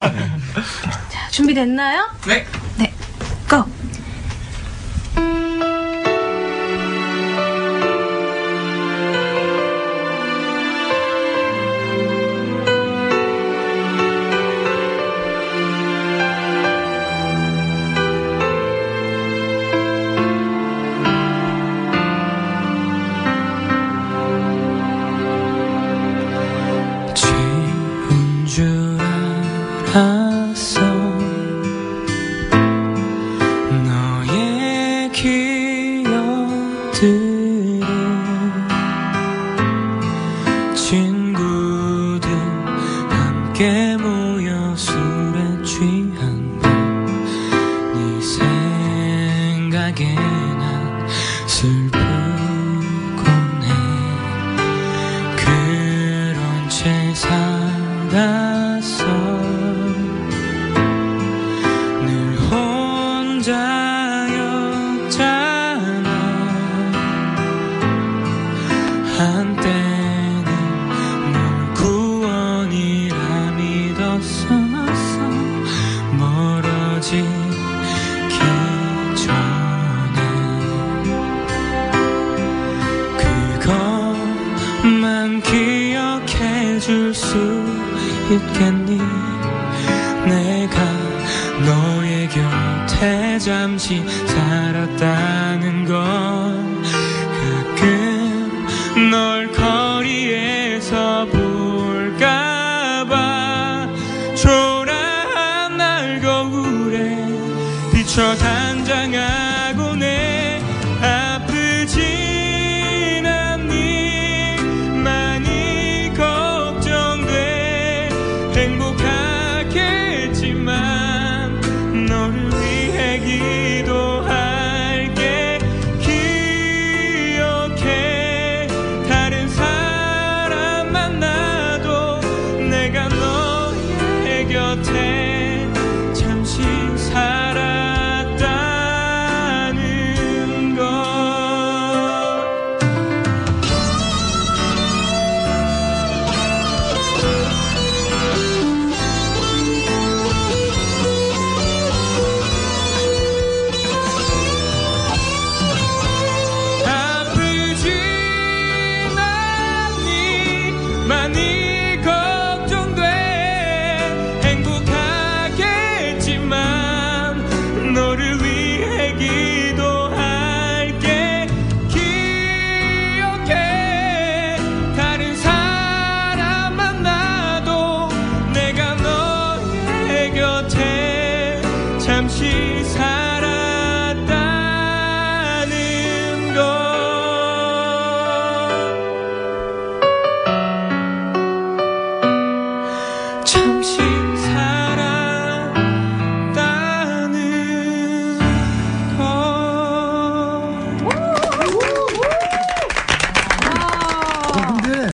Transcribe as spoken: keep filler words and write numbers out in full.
자, 준비됐나요? 네. 네. 고! 줄 알았어 너의 기억들을 친구들 함께 모여 술에 취한 밤 네 생각에 난 슬프곤 해 그런 채 살았어 늘 혼자였잖아 한때는 널 구원이라 믿었었어 멀어지기 전에 그것만 기억해줄 수 있겠니 내가 너의 곁에 잠시 살았다는 건 가끔 널 거리에서 볼까봐 초라한 날 거울에 비춰 단장하고 내 아프진 않니 많이 걱정돼 행복하겠지만 너를 위해 기도할게 기억해 다른 사람 만나도 내가 너의 곁에 잠시 살았다는 걸 많이 걱정돼 행복하겠지만 너를 위해 기도할게 기억해 다른 사람 만나도 내가 너의 곁에 잠시 살